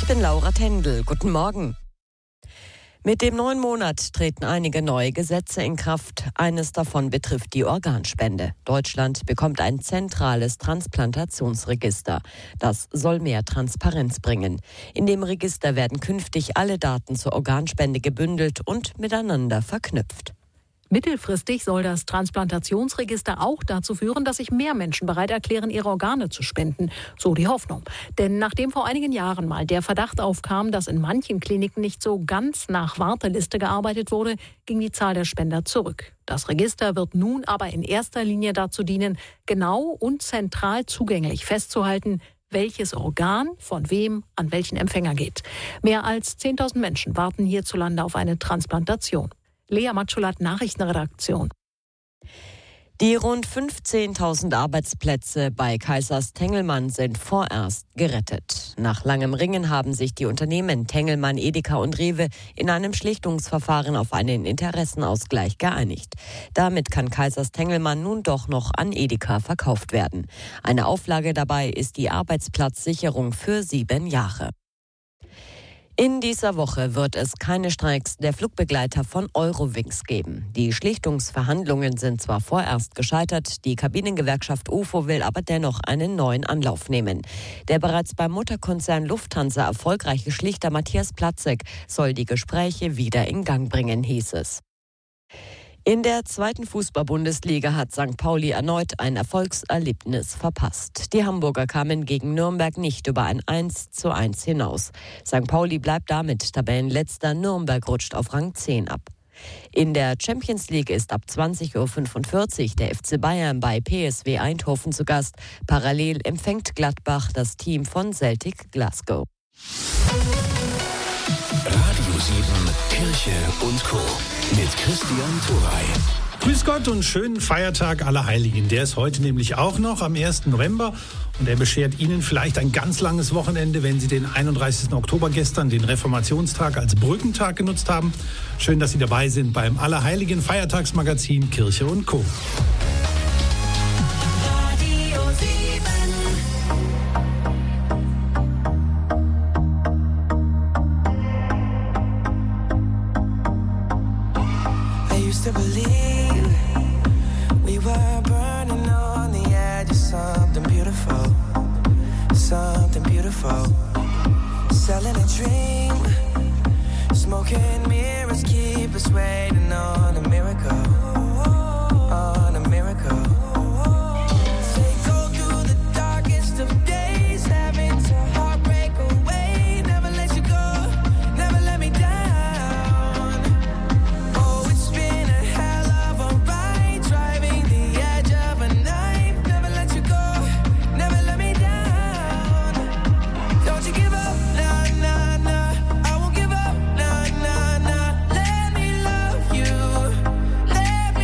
Ich bin Laura Tendel. Guten Morgen. Mit dem neuen Monat treten einige neue Gesetze in Kraft. Eines davon betrifft die Organspende. Deutschland bekommt ein zentrales Transplantationsregister. Das soll mehr Transparenz bringen. In dem Register werden künftig alle Daten zur Organspende gebündelt und miteinander verknüpft. Mittelfristig soll das Transplantationsregister auch dazu führen, dass sich mehr Menschen bereit erklären, ihre Organe zu spenden. So die Hoffnung. Denn nachdem vor einigen Jahren mal der Verdacht aufkam, dass in manchen Kliniken nicht so ganz nach Warteliste gearbeitet wurde, ging die Zahl der Spender zurück. Das Register wird nun aber in erster Linie dazu dienen, genau und zentral zugänglich festzuhalten, welches Organ von wem an welchen Empfänger geht. Mehr als 10.000 Menschen warten hierzulande auf eine Transplantation. Lea Matschulat, Nachrichtenredaktion. Die rund 15.000 Arbeitsplätze bei Kaisers Tengelmann sind vorerst gerettet. Nach langem Ringen haben sich die Unternehmen Tengelmann, Edeka und Rewe in einem Schlichtungsverfahren auf einen Interessenausgleich geeinigt. Damit kann Kaisers Tengelmann nun doch noch an Edeka verkauft werden. Eine Auflage dabei ist die Arbeitsplatzsicherung für 7 Jahre. In dieser Woche wird es keine Streiks der Flugbegleiter von Eurowings geben. Die Schlichtungsverhandlungen sind zwar vorerst gescheitert, die Kabinengewerkschaft UFO will aber dennoch einen neuen Anlauf nehmen. Der bereits beim Mutterkonzern Lufthansa erfolgreiche Schlichter Matthias Platzek soll die Gespräche wieder in Gang bringen, hieß es. In der 2. Fußball-Bundesliga hat St. Pauli erneut ein Erfolgserlebnis verpasst. Die Hamburger kamen gegen Nürnberg nicht über ein 1:1 hinaus. St. Pauli bleibt damit Tabellenletzter, Nürnberg rutscht auf Rang 10 ab. In der Champions League ist ab 20:45 Uhr der FC Bayern bei PSV Eindhoven zu Gast. Parallel empfängt Gladbach das Team von Celtic Glasgow. Radio 7, Kirche und Co. mit Christian Thuray. Grüß Gott und schönen Feiertag Allerheiligen. Der ist heute nämlich auch noch am 1. November. Und er beschert Ihnen vielleicht ein ganz langes Wochenende, wenn Sie den 31. Oktober gestern, den Reformationstag, als Brückentag genutzt haben. Schön, dass Sie dabei sind beim Allerheiligen Feiertagsmagazin Kirche und Co. To believe we were burning on the edge of something beautiful, selling a dream, smoking mirrors keep us waiting on a miracle, on a miracle. They go through the darkest of days, having to heartbreak away, never let you go, never let me down. Let me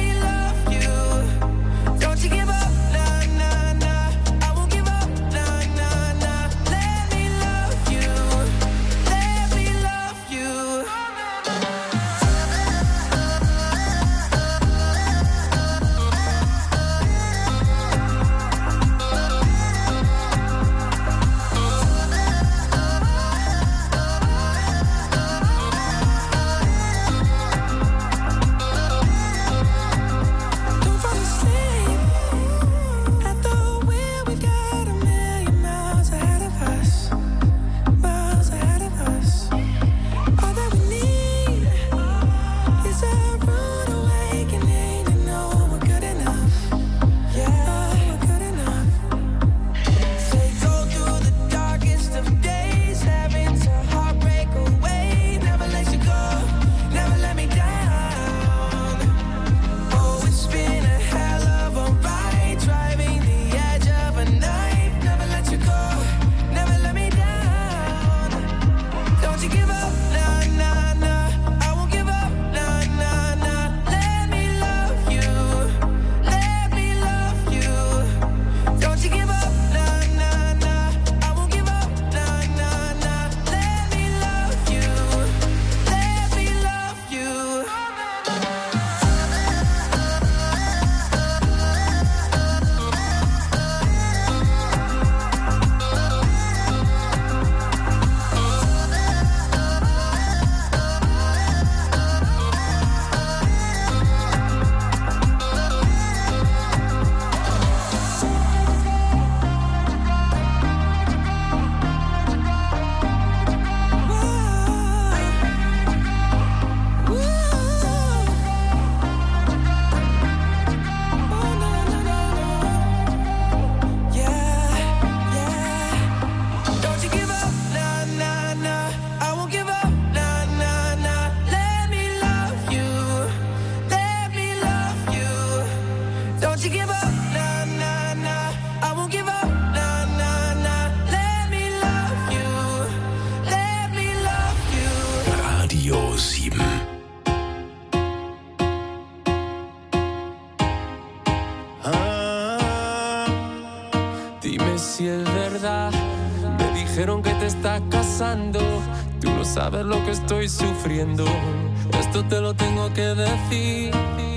verdad. Me dijeron que te estás casando. Tú no sabes lo que estoy sufriendo. Esto te lo tengo que decir.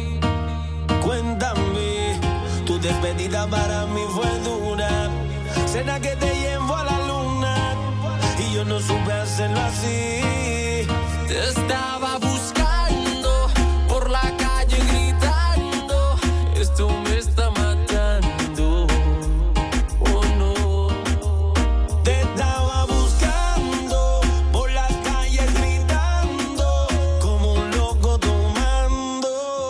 Cuéntame, tu despedida para mí fue dura. Cena que te llevo a la luna y yo no supe hacerlo así. Te estaba buscando por la calle gritando. Esto me está matando. Oh no. Te estaba buscando por las calles gritando como un loco tomando.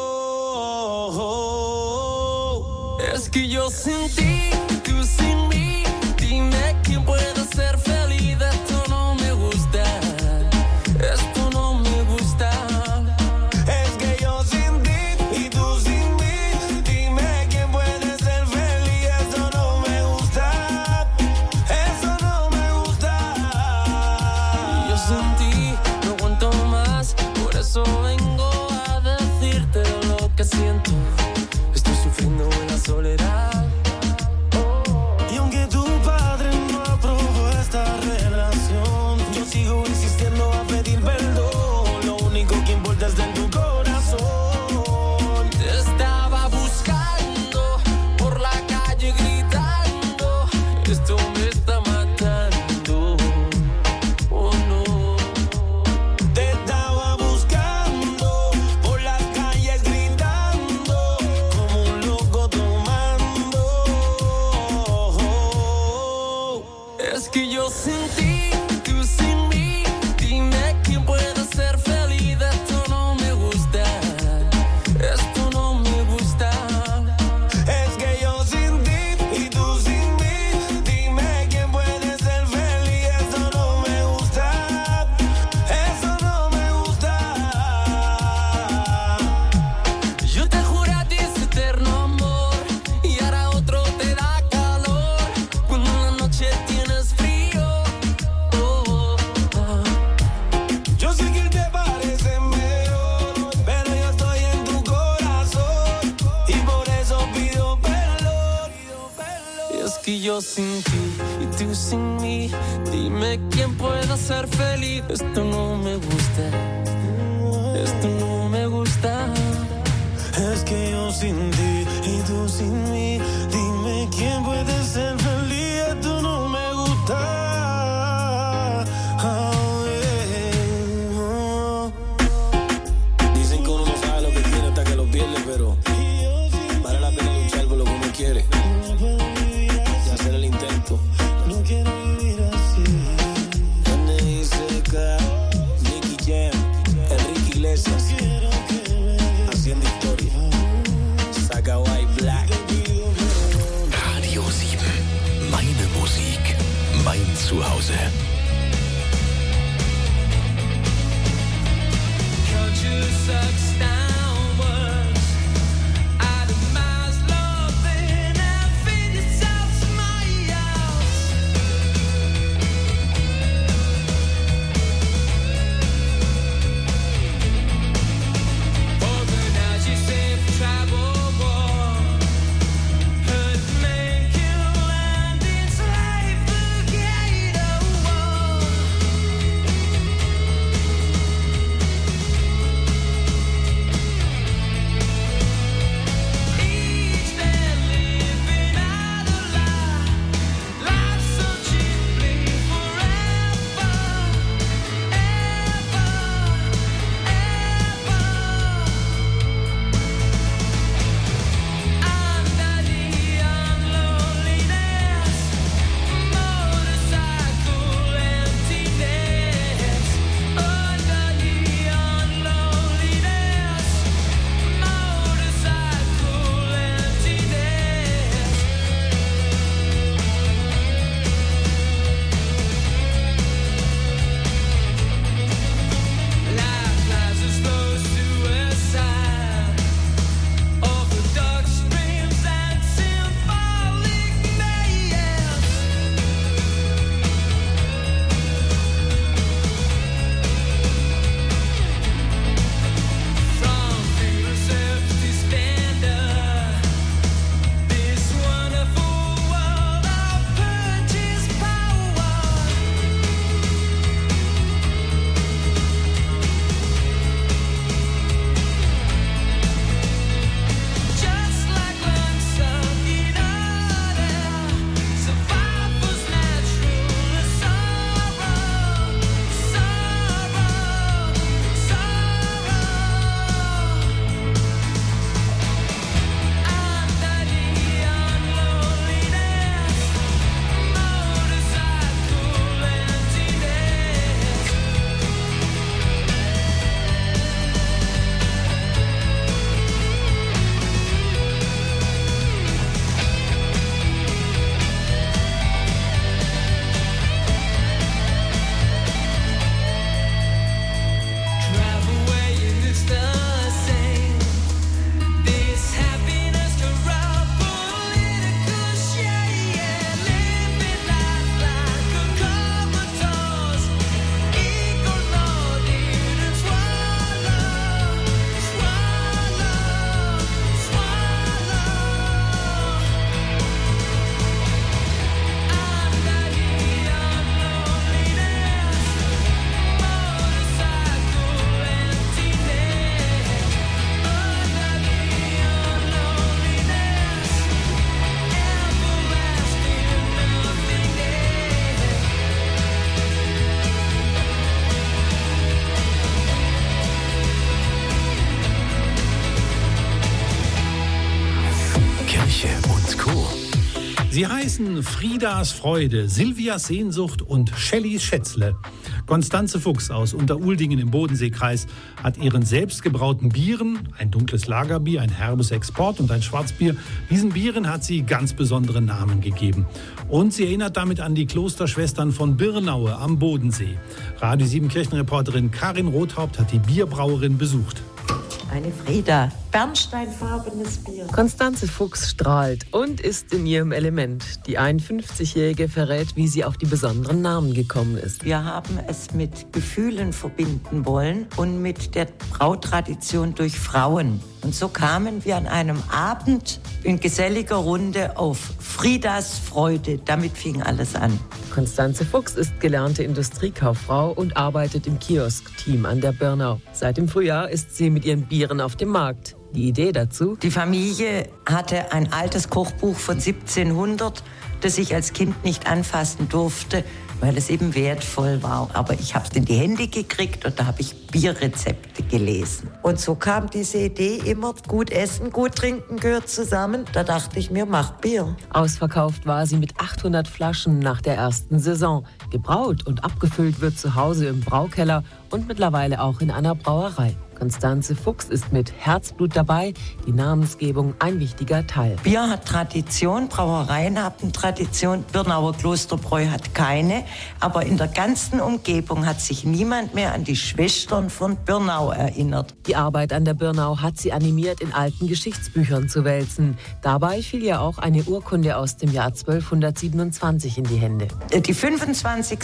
Es que yo sin ti, tú sin mí. Dime quién puede ser feliz. Esto no me gusta. Esto no me gusta. Es que yo sin ti y tú sin mí. Dime quién puede ser feliz. Eso no me gusta. Eso no me gusta. Yo sin ti no aguanto más. Por eso vengo a decirte lo que siento. Estoy sufriendo en la soledad. Y aunque tu padre no aprobó esta relación, yo sigo insistiendo a pedir perdón. Lo único que importa es en tu corazón. Te estaba buscando por la calle gritando. Esto me está matando. Oh no. Te estaba buscando por las calles gritando como un loco tomando. Es que yo sin ti, tú sin mí. Dime quién puede ser feliz. Esto no me gusta. Esto no me gusta. Es que yo sin ti y tú sin mí. Dime quién puede ser feliz. Eso no me gusta. Eso no me gusta. Yo te juré a ti ese eterno amor y ahora otro te da calor cuando en la noche tienes frío. Oh, oh, oh. Yo sé que te parece mejor, pero yo estoy en tu corazón y por eso pido perdón. Es que yo sin ti y tú sin mí. Dime quién puede ser feliz. Esto no me gusta. Esto no me gusta. Es que yo sin ti y tú sin mí. Dime quién puede ser feliz. Esto no me gusta. Dicen que uno no sabe lo que tiene hasta que lo pierde, pero vale la pena luchar por lo que uno quiere y hacer el intento. No quiero vivir así. N.I.C.K, Nicky Jam, Enrique Iglesias, haciendo historia. Saga White Black. Radio 7. Meine Musik. Mein Zuhause. Culture sucks downwards. Atomize loving and feed yourself smiles. Organize yourself, travel war. Hurt, man, kill, and enslave the gate of war. Sie heißen Friedas Freude, Silvias Sehnsucht und Shellys Schätzle. Konstanze Fuchs aus Unteruldingen im Bodenseekreis hat ihren selbstgebrauten Bieren, ein dunkles Lagerbier, ein herbes Export und ein Schwarzbier, diesen Bieren hat sie ganz besondere Namen gegeben. Und sie erinnert damit an die Klosterschwestern von Birnaue am Bodensee. Radio 7 Kirchenreporterin Karin Rothaupt hat die Bierbrauerin besucht. Eine Frieda, bernsteinfarbenes Bier. Konstanze Fuchs strahlt und ist in ihrem Element. Die 51-Jährige verrät, wie sie auf die besonderen Namen gekommen ist. Wir haben es mit Gefühlen verbinden wollen und mit der Brautradition durch Frauen. Und so kamen wir an einem Abend in geselliger Runde auf Friedas Freude. Damit fing alles an. Konstanze Fuchs ist gelernte Industriekauffrau und arbeitet im Kiosk-Team an der Birnau. Seit dem Frühjahr ist sie mit ihren Bieren auf dem Markt. Die Idee dazu? Die Familie hatte ein altes Kochbuch von 1700, das ich als Kind nicht anfassen durfte, weil es eben wertvoll war. Aber ich habe es in die Hände gekriegt und da habe ich Bierrezepte gelesen. Und so kam diese Idee immer, gut essen, gut trinken gehört zusammen. Da dachte ich mir, mach Bier. Ausverkauft war sie mit 800 Flaschen nach der ersten Saison. Gebraut und abgefüllt wird zu Hause im Braukeller und mittlerweile auch in einer Brauerei. Konstanze Fuchs ist mit Herzblut dabei, die Namensgebung ein wichtiger Teil. Bier hat Tradition, Brauereien haben Tradition, Birnauer Klosterbräu hat keine. Aber in der ganzen Umgebung hat sich niemand mehr an die Schwestern von Birnau erinnert. Die Arbeit an der Birnau hat sie animiert, in alten Geschichtsbüchern zu wälzen. Dabei fiel ihr auch eine Urkunde aus dem Jahr 1227 in die Hände. Die 25.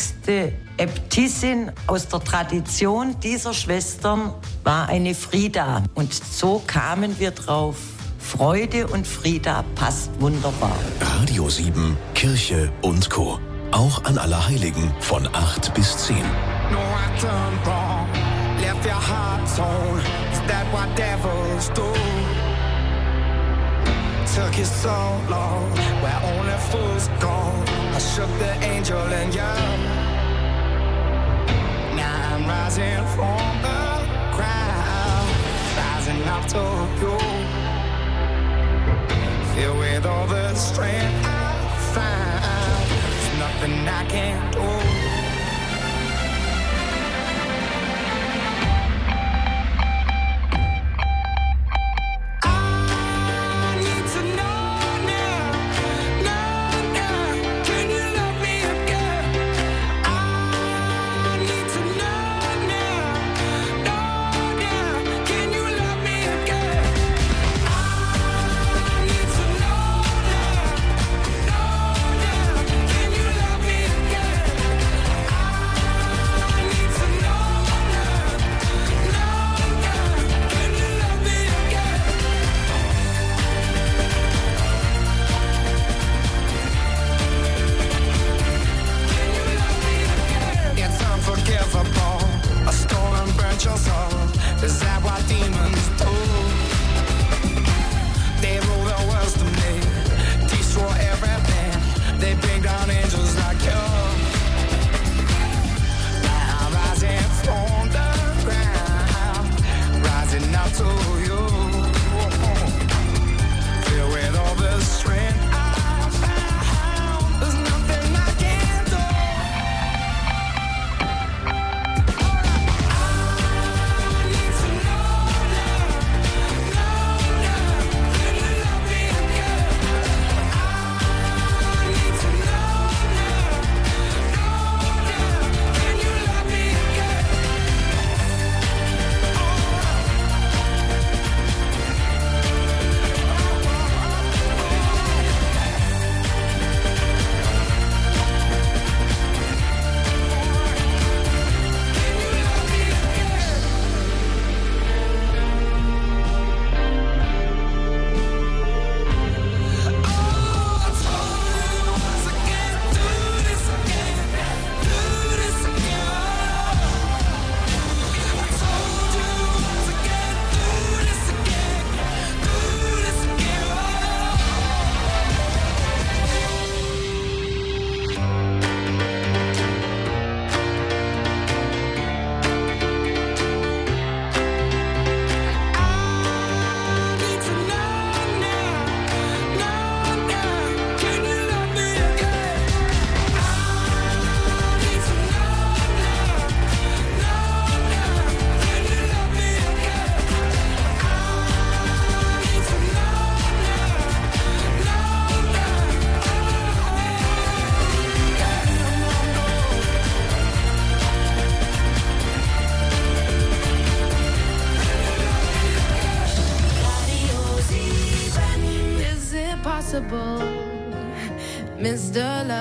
Äbtissin aus der Tradition dieser Schwestern war eine Frieda. Und so kamen wir drauf. Freude und Frieda passt wunderbar. Radio 7, Kirche und Co. Auch an Allerheiligen von 8 bis 10. No, I turned wrong, left your heart torn. Is that what devils do? Took you so long, where only fools go. I shook the angel in you. Now I'm rising from the crowd, rising up to you. Filled with all the strength I found, there's nothing I can't do.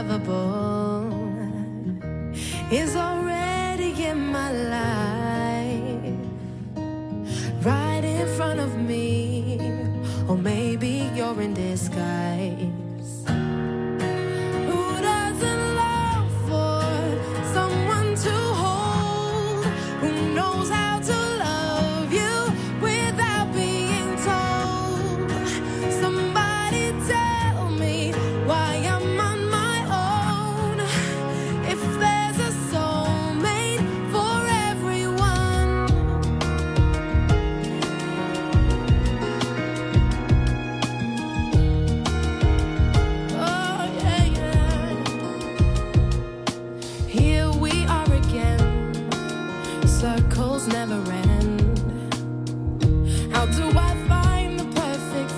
unlovable is already in my life, right in front of me, or maybe you're in disguise. Who doesn't long for someone to hold? Who knows how to love you without being told? Somebody tell me why I'm on my own. If there's a soulmate for everyone. Oh yeah, yeah. Here we are again. Circles never end. How do I find the perfect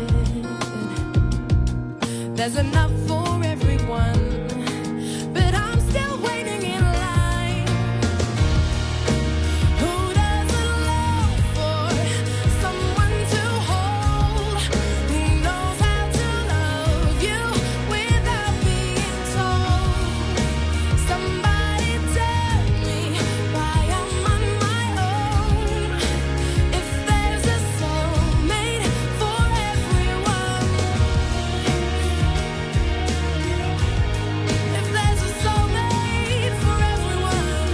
fit? There's enough for everyone, but I'm still waiting in line. Who doesn't long for someone to hold? Who knows how to love you without being told? Somebody tell me why I'm on my own. If there's a soulmate for everyone. If there's a soulmate for everyone.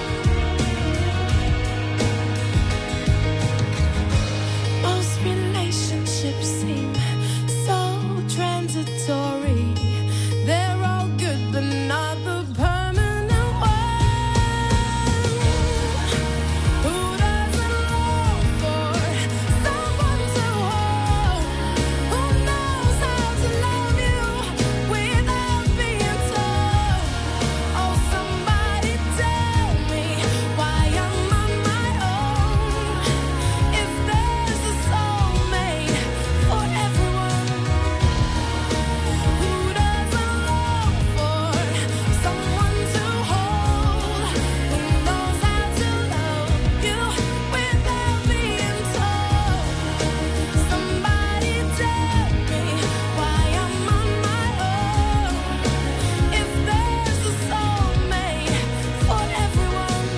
Most relationships seem so transitory. They're all good, but not the permanent one. Who doesn't long for someone to hold? Who knows how to love you without being told? Oh, somebody tell me why I'm on my own. If there's a soulmate for everyone. Who doesn't long for someone to hold? Who knows how to love you without being told? Somebody tell me why I'm on my own. If there's a soulmate for everyone.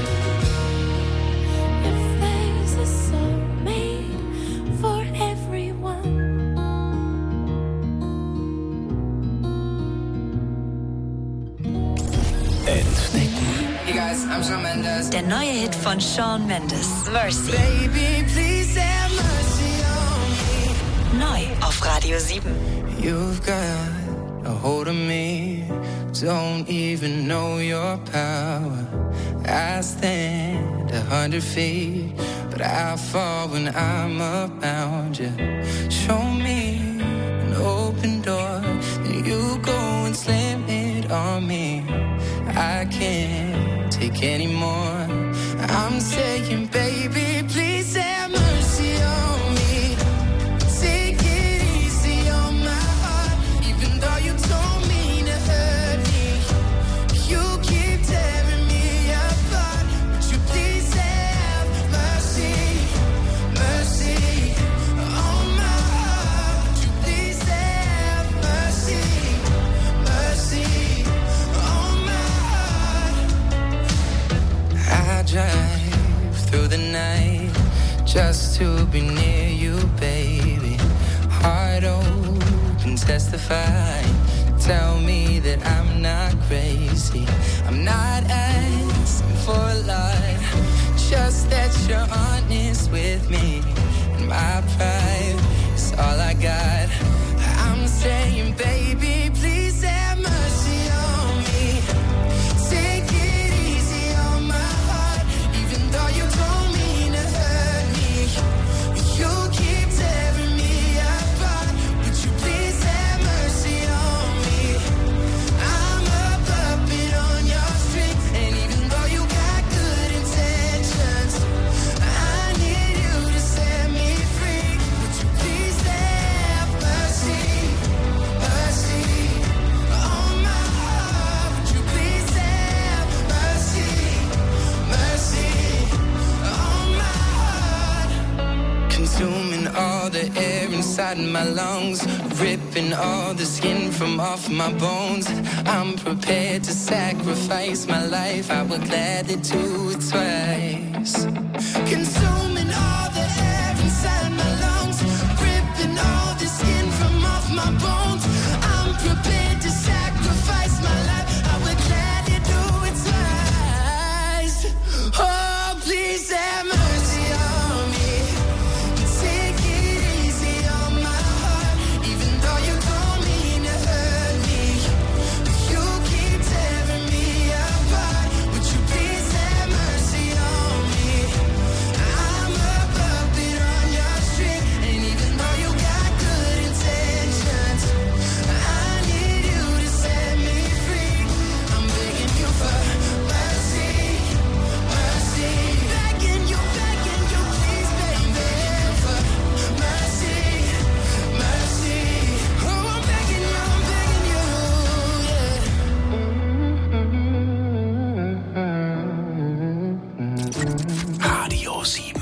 If there's a soulmate for everyone. Entdecken. Hey guys, I'm Shawn Mendes. Der neue Hit von Shawn Mendes, Mercy. Baby, please have mercy on me. Neu auf Radio 7. You've got a hold of me. Don't even know your power. I stand 100 feet, but I fall when I'm around you. Show me an open door, then you go and slam it on me. I can't take any more. I'm saying, baby, please have mercy on me. Take it easy on my heart, even though you told me to hurt me. You keep tearing me apart. Would you please have mercy, mercy on my heart? Would you please have mercy, mercy on my heart? I drive through the night just to be near you, baby. Heart open, testify. Tell me that I'm not crazy. I'm not asking for a lot, just that you're honest with me. And my pride is all I got. I'm saying, baby, please have mercy on me. Take it easy on my heart, even though you told me to hurt me. You keep tearing me apart. Would you please have mercy on me? I'm a puppet on your string, and even though you got good intentions, I need you to set me free. Would you please have mercy, mercy on my heart? Would you please have mercy, mercy on my heart? Consuming all the air inside my lungs, ripping all the skin from off my bones. I'm prepared to sacrifice my life. I would gladly do it twice. Consuming all the air inside my lungs, ripping all the skin from off my bones. I'm prepared to sacrifice my life. I would gladly do it twice. Oh, please have mercy on me. Take it easy on my heart, even though you don't mean to hurt me. You keep tearing me apart. Would you please have mercy on me? I'm a puppet on your string, and even though you got good intentions, I need you to set me free. I'm begging you for mercy, mercy. Begging you, please, baby, for mercy, mercy. Oh, I'm begging you, yeah. Radio 7.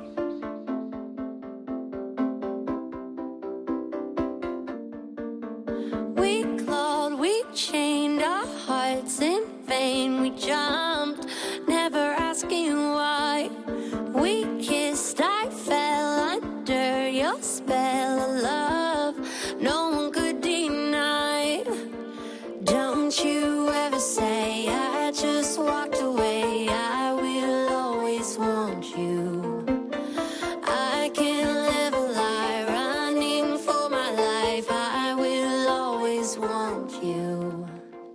We clawed, we chained our hearts in vain. We jumped, never asking why. We kissed, I fell under your spell of love. No one could deny. Don't you ever say I just walked away. I will always want you. I can't live a lie, running for my life. I will always want you.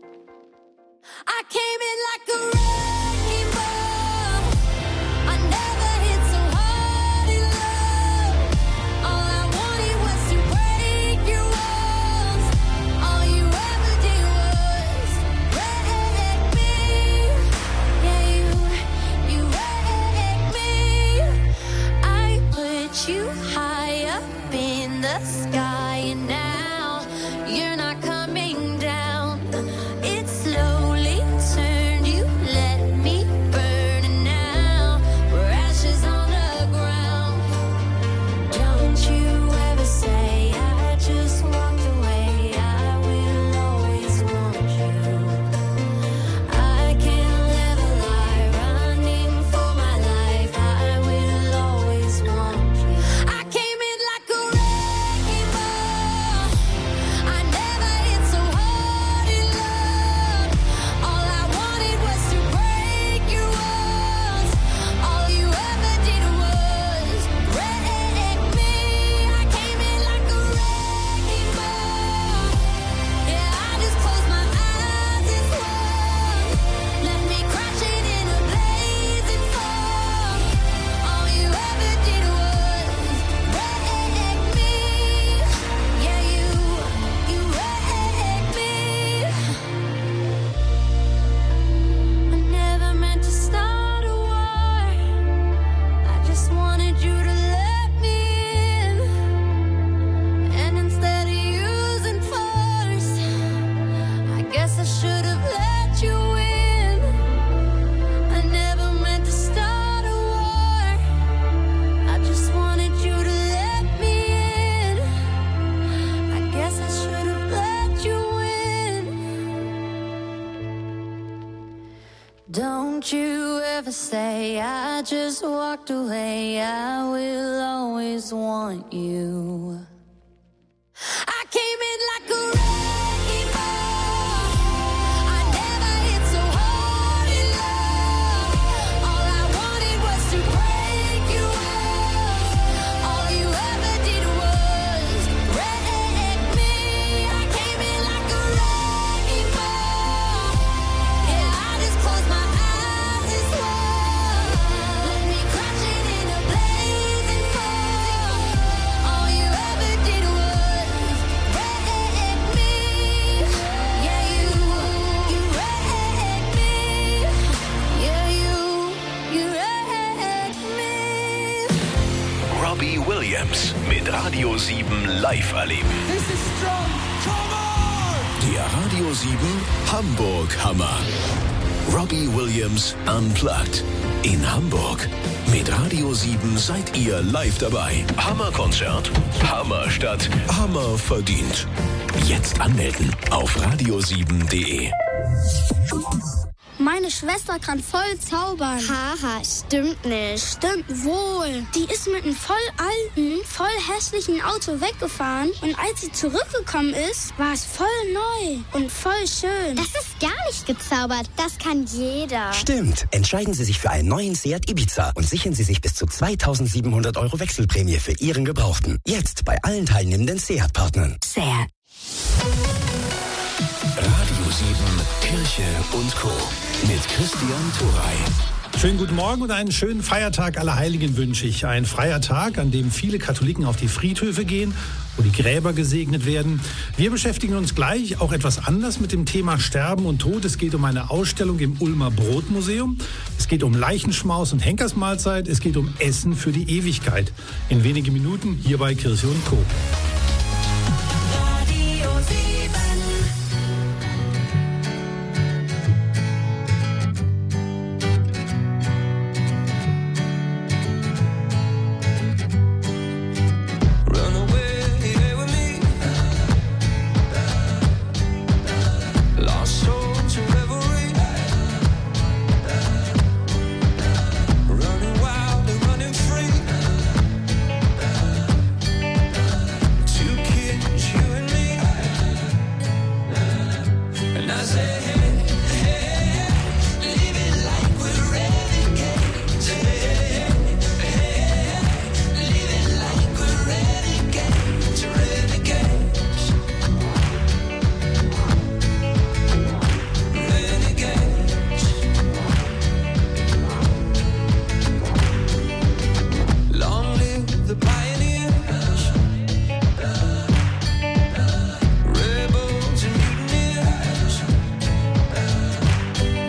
I came in like a wrecking ball. I never hit so hard in love. All I wanted was to break your walls. All you ever did was wreck me. Yeah, you wrecked me. I put you high up in the sky, and now you're not coming down. It slowly turned, you let me burn, and now we're ashes on the ground. Don't you ever say I just walked away. I will always want you. I can't live a lie, running for my life. I will always want you. I came in like a wrecking ball. I never hit so hard in love. All I wanted was to break your walls. All you ever did was wreck me. I came in like a wrecking ball. Yeah, I just closed my eyes and swung. Let me crash it in a blazing fall. All you ever did was wreck me. Yeah, you wrecked me. I never meant to start a war. I just wanted you to let me in. And instead of using force, I guess I should have let you in. I never meant to start a war. I just wanted you to let me in. I guess I should have let you in. Don't you ever say I just walked away. I will always want you. I came in like a wrecking ball. I never hit so hard in love. All I wanted was to break your walls. All you ever did was wreck me. I came in like a wrecking ball. Yeah, I just closed my eyes and swung. Let me crash it in a blazing fall. All you ever did was wreck me. Yeah, you wrecked me. Yeah, you wrecked me. Robbie Williams mit Radio 7 live erleben. Der Radio 7 Hamburg Hammer. Robbie Williams Unplugged in Hamburg Mit Radio 7 seid ihr live dabei. Hammerkonzert, Hammerstadt, Hammer verdient. Jetzt anmelden auf radio7.de. Meine Schwester kann voll zaubern. Haha, stimmt nicht. Stimmt wohl. Die ist mit einem voll alten, voll hässlichen Auto weggefahren und als sie zurückgekommen ist, war es voll neu und voll schön. Das ist gar nicht gezaubert. Das kann jeder. Stimmt. Entscheiden Sie sich für einen neuen Seat Ibiza und sichern Sie sich bis zu 2.700 € Wechselprämie für Ihren Gebrauchten. Jetzt bei allen teilnehmenden Seat-Partnern. Seat. Radio 7, Kirche und Co. mit Christian Thuray. Schönen guten Morgen und einen schönen Feiertag Allerheiligen wünsche ich. Ein freier Tag, an dem viele Katholiken auf die Friedhöfe gehen, wo die Gräber gesegnet werden. Wir beschäftigen uns gleich auch etwas anders mit dem Thema Sterben und Tod. Es geht um eine Ausstellung im Ulmer Brotmuseum. Es geht um Leichenschmaus und Henkersmahlzeit. Es geht um Essen für die Ewigkeit. In wenigen Minuten hier bei Kirche und Co.